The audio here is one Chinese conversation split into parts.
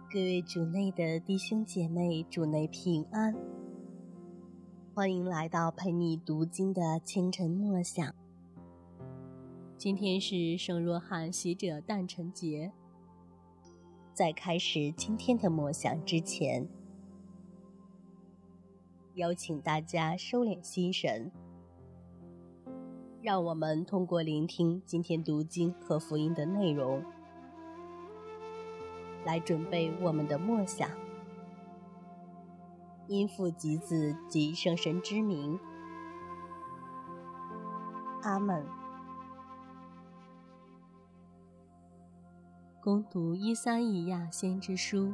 各位主内的弟兄姐妹，主内平安，欢迎来到陪你读经的清晨默想。今天是圣若翰洗者诞辰节。在开始今天的默想之前，邀请大家收敛心神，让我们通过聆听今天读经和福音的内容，来准备我们的默想。因父及子及圣神之名，阿们。恭读依撒意亚先知书。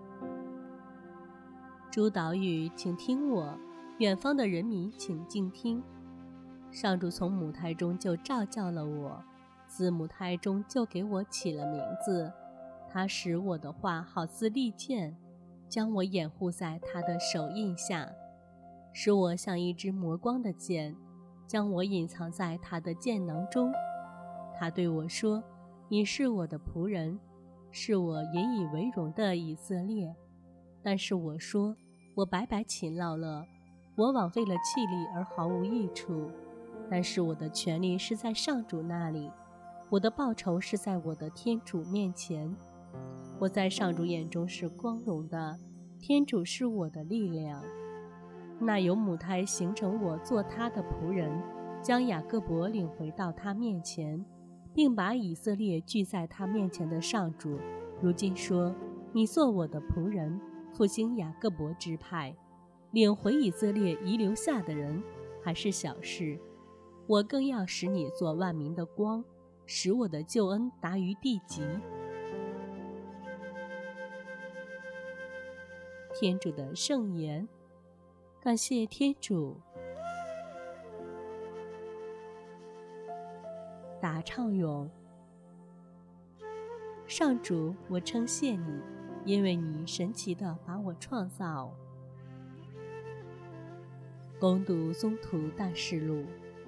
诸岛屿，请听我；远方的人民，请静听。上主从母胎中就召叫了我，自母胎中就给我起了名字。他使我的话好似利剑，将我掩护在他的手印下，使我像一支磨光的剑，将我隐藏在他的剑囊中。他对我说：你是我的仆人，是我引以为荣的以色列。但是我说：我白白勤劳了，我枉费了气力而毫无益处。但是我的权利是在上主那里，我的报酬是在我的天主面前。我在上主眼中是光荣的，天主是我的力量。那由母胎形成我做他的仆人，将雅各伯领回到他面前，并把以色列聚在他面前的上主，如今说：你做我的仆人，复兴雅各伯支派，领回以色列遗留下的人，还是小事。我更要使你做万民的光，使我的救恩达于地极。天主的圣言，感谢天主。答唱咏。上主，我称谢你，因为你神奇地把我创造。恭读宗徒大事录。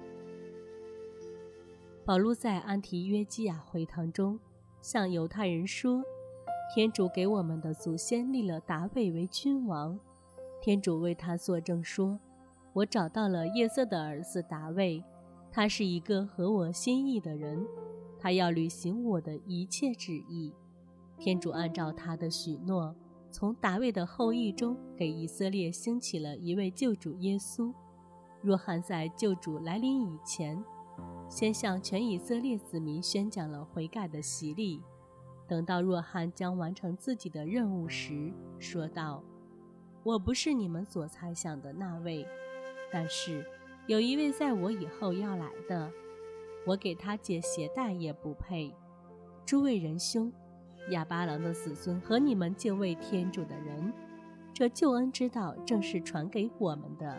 保禄在安提约基亚会堂中向犹太人说：天主给我们的祖先立了达味为君王，天主为他作证说：我找到了耶瑟的儿子达味，他是一个合我心意的人，他要履行我的一切旨意。天主按照他的许诺，从达味的后裔中给以色列兴起了一位救主耶稣。若翰在救主来临以前，先向全以色列子民宣讲了悔改的洗礼。等到若翰将完成自己的任务时，说道：我不是你们所猜想的那位，但是有一位在我以后要来的，我给他解鞋带也不配。诸位仁兄，亚巴郎的子孙和你们敬畏天主的人，这救恩之道正是传给我们的。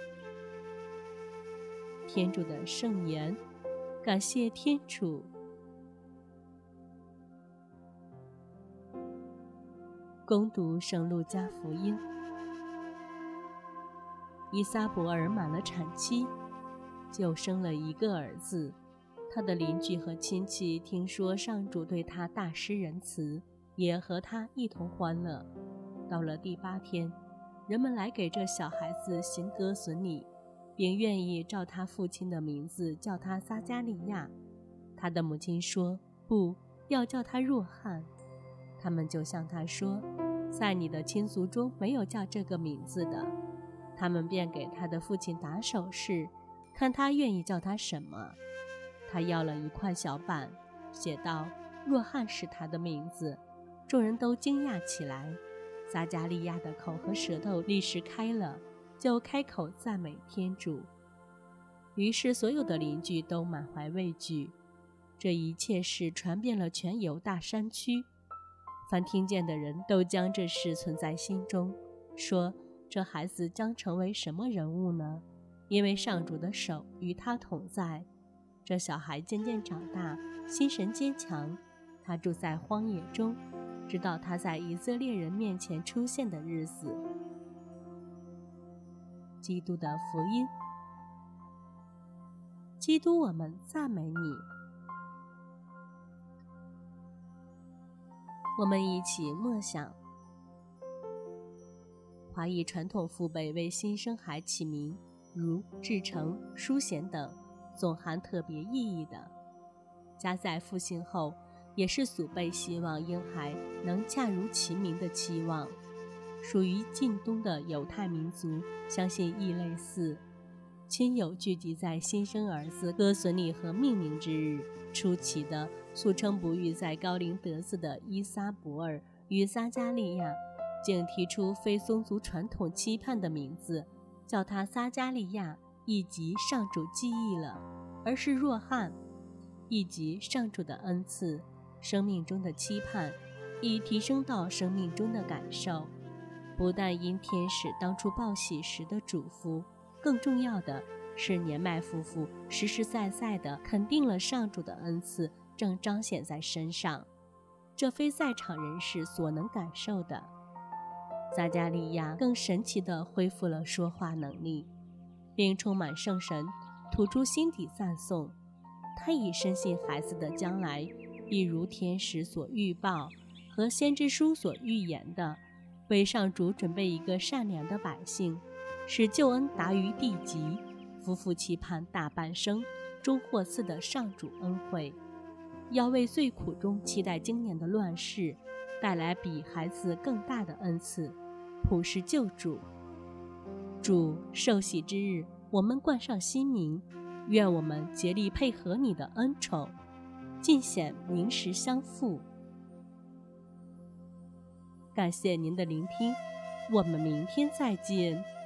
天主的圣言，感谢天主。恭读圣路加福音。依撒伯尔满了产期，就生了一个儿子。他的邻居和亲戚听说上主对他大施仁慈，也和他一同欢乐。到了第8天，人们来给这小孩子行割损礼，并愿意照他父亲的名字叫他撒加利亚。他的母亲说：不，要叫他若翰。他们就向他说：在你的亲族中没有叫这个名字的。他们便给他的父亲打手势，看他愿意叫他什么。他要了一块小板，写道：若翰是他的名字。众人都惊讶起来。撒加利亚的口和舌头立时开了，就开口赞美天主。于是所有的邻居都满怀畏惧。这一切事传遍了全犹大山区，凡听见的人都将这事存在心中，说：这孩子将成为什么人物呢？因为上主的手与他同在。这小孩渐渐长大，心神坚强，他住在荒野中，直到他在以色列人面前出现的日子。基督的福音。基督，我们赞美你。我们一起默想华裔传统父辈为新生孩起名，如志成、淑贤等，总含特别意义的。加在父姓后，也是祖辈希望婴孩能恰如其名的期望。属于近东的犹太民族相信异类似，亲友聚集在新生儿子歌损礼和命名之日。出奇的，素称不育在高龄得子的伊撒伯尔与撒加利亚，竟提出非宗族传统期盼的名字，叫他撒加利亚，意即上主记忆了，而是若翰，意即上主的恩赐，生命中的期盼，已提升到生命中的感受。不但因天使当初报喜时的嘱咐，更重要的是年迈夫妇实实在在地肯定了上主的恩赐正彰显在身上，这非在场人士所能感受的。撒加利亚更神奇地恢复了说话能力，并充满圣神，吐出心底赞颂。他已深信孩子的将来一如天使所预报和先知书所预言的，为上主准备一个善良的百姓，使救恩达于地极。夫妇期盼大半生终获赐的上主恩惠，要为最苦中期待今年的乱世带来比孩子更大的恩赐，普世救主。主受洗之日，我们冠上新名，愿我们竭力配合你的恩宠，尽显名实相符。感谢您的聆听，我们明天再见。